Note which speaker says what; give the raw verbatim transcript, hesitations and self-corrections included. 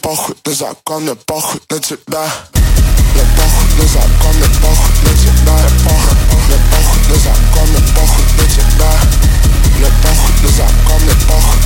Speaker 1: похуй на закон, мне похуй на тебя. Мне похуй на закон, мне похуй на тебя. Мне похуй на закон, мне похуй на тебя. Мне похуй на закон, мне похуй.